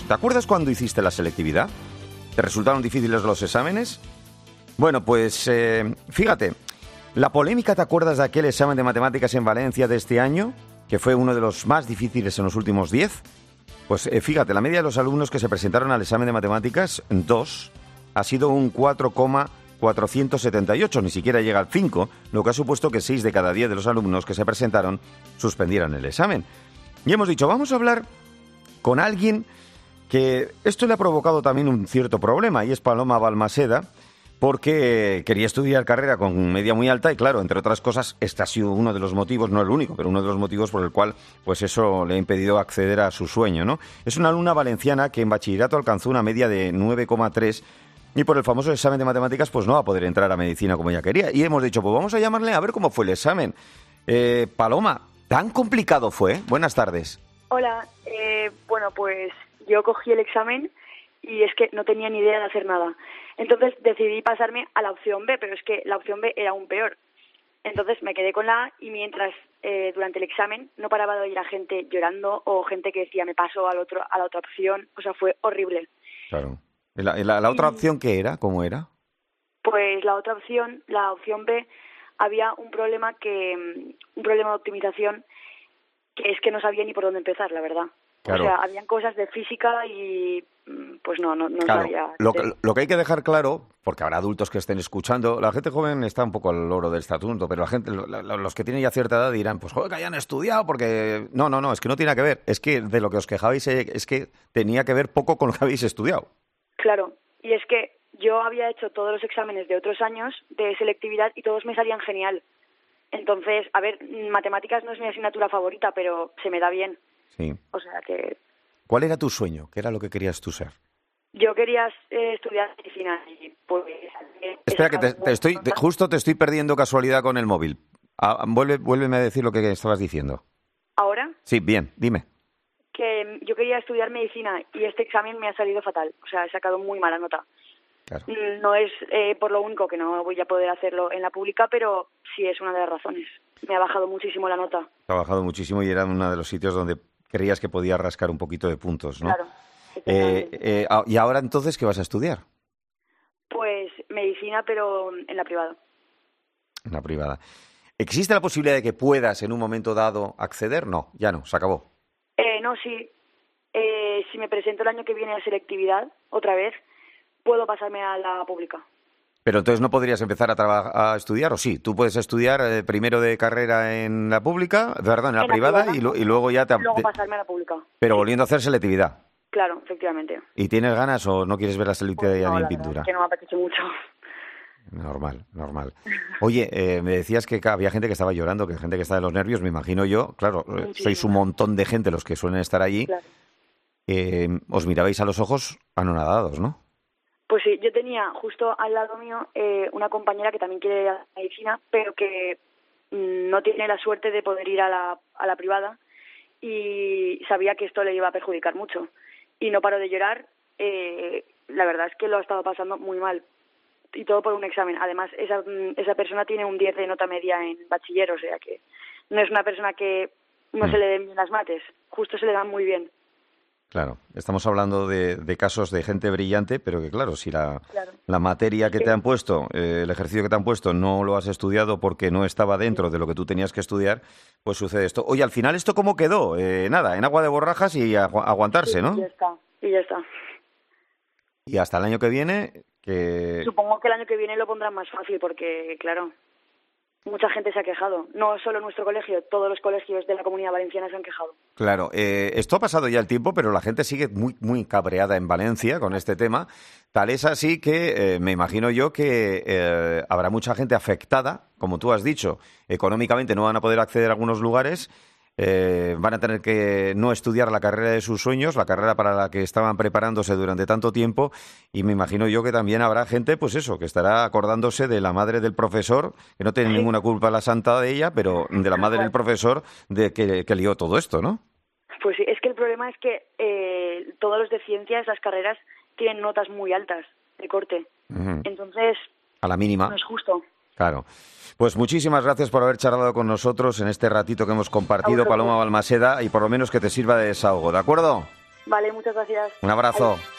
¿Te acuerdas cuando hiciste la selectividad? ¿Te resultaron difíciles los exámenes? Bueno, pues fíjate, la polémica, ¿te acuerdas de aquel examen de matemáticas en Valencia de este año? Que fue uno de los más difíciles en los últimos 10. Pues fíjate, la media de los alumnos que se presentaron al examen de matemáticas 2 ha sido un 4,478, ni siquiera llega al 5, lo que ha supuesto que 6 de cada 10 de los alumnos que se presentaron suspendieran el examen. Y hemos dicho, vamos a hablar con alguien que esto le ha provocado también un cierto problema, y es Paloma Balmaseda, porque quería estudiar carrera con media muy alta y, claro, entre otras cosas, este ha sido uno de los motivos, no el único, pero uno de los motivos por el cual pues eso le ha impedido acceder a su sueño, ¿no? Es una alumna valenciana que en bachillerato alcanzó una media de 9,3 y por el famoso examen de matemáticas pues no va a poder entrar a medicina como ella quería. Y hemos dicho, pues vamos a llamarle a ver cómo fue el examen. Paloma, ¿tan complicado fue? Buenas tardes. Hola, bueno, pues yo cogí el examen y es que no tenía ni idea de hacer nada. Entonces decidí pasarme a la opción B, pero es que la opción B era aún peor. Entonces me quedé con la A y mientras durante el examen no paraba de oír a gente llorando o gente que decía me paso a la otra opción. O sea, fue horrible. Claro. ¿La otra opción qué era? ¿Cómo era? Pues la otra opción, la opción B, había un problema de optimización que es que no sabía ni por dónde empezar, la verdad. Claro. O sea, habían cosas de física y pues no claro. sabía. Lo que hay que dejar claro, porque habrá adultos que estén escuchando, la gente joven está un poco al loro del asunto, pero la gente, los que tienen ya cierta edad dirán, pues joder, que hayan estudiado, porque... No, es que no tiene que ver. Es que de lo que os quejabais es que tenía que ver poco con lo que habéis estudiado. Claro, y es que yo había hecho todos los exámenes de otros años de selectividad y todos me salían genial. Entonces, a ver, matemáticas no es mi asignatura favorita, pero se me da bien. Sí. O sea que... ¿Cuál era tu sueño? ¿Qué era lo que querías tú ser? Yo quería estudiar medicina y pues... Espera, que justo te estoy perdiendo casualidad con el móvil. Vuélveme a decir lo que estabas diciendo. ¿Ahora? Sí, bien, dime. Que yo quería estudiar medicina y este examen me ha salido fatal. O sea, he sacado muy mala nota. Claro. No es por lo único que no voy a poder hacerlo en la pública, pero sí es una de las razones. Me ha bajado muchísimo la nota. Ha bajado muchísimo y era uno de los sitios donde creías que podías rascar un poquito de puntos, ¿no? Claro. ¿Y ahora entonces qué vas a estudiar? Pues medicina, pero en la privada. En la privada. ¿Existe la posibilidad de que puedas en un momento dado acceder? No, ya no, se acabó. No, sí. Si me presento el año que viene a selectividad, otra vez, puedo pasarme a la pública. Pero entonces no podrías empezar a estudiar, ¿o sí? Tú puedes estudiar primero de carrera en la pública, perdón, en la privada y luego ya luego pasarme a la pública. Pero volviendo a hacer selectividad. Claro, efectivamente. ¿Y tienes ganas o no quieres ver la selectividad Pues ya no, ni en la pintura? verdad es que no me apetece mucho. Normal. Oye, me decías que había gente que estaba llorando, que gente que estaba de los nervios, me imagino yo. Claro, sois un montón de gente los que suelen estar allí. Claro. Os mirabais a los ojos anonadados, ¿no? Pues sí, yo tenía justo al lado mío una compañera que también quiere ir a medicina, pero que no tiene la suerte de poder ir a la privada y sabía que esto le iba a perjudicar mucho. Y no paró de llorar. La verdad es que lo ha estado pasando muy mal. Y todo por un examen. Además, esa persona tiene un 10 de nota media en bachiller, o sea que no es una persona que no se le den bien las mates. Justo se le dan muy bien. Claro, estamos hablando de casos de gente brillante, pero que claro, si la materia que te han puesto, el ejercicio que te han puesto, no lo has estudiado porque no estaba dentro de lo que tú tenías que estudiar, pues sucede esto. Oye, al final, ¿esto cómo quedó? Nada, en agua de borrajas y aguantarse, ¿no? Y ya está. Y hasta el año que viene... Supongo que el año que viene lo pondrán más fácil porque, claro, mucha gente se ha quejado. No solo nuestro colegio, todos los colegios de la Comunidad Valenciana se han quejado. Claro, esto ha pasado ya el tiempo, pero la gente sigue muy cabreada en Valencia con este tema. Tal es así que me imagino yo que habrá mucha gente afectada, como tú has dicho. Económicamente no van a poder acceder a algunos lugares. Van a tener que no estudiar la carrera de sus sueños, la carrera para la que estaban preparándose durante tanto tiempo, y me imagino yo que también habrá gente, pues eso, que estará acordándose de la madre del profesor, que no tiene ninguna culpa la santa de ella, pero de la madre del profesor de que lió todo esto, ¿no? Pues sí, es que el problema es que todos los de ciencias, las carreras, tienen notas muy altas de corte. Uh-huh. Entonces, a la mínima. No es justo. Claro. Pues muchísimas gracias por haber charlado con nosotros en este ratito que hemos compartido, Paloma Balmaseda, y por lo menos que te sirva de desahogo, ¿de acuerdo? Vale, muchas gracias. Un abrazo. Adiós.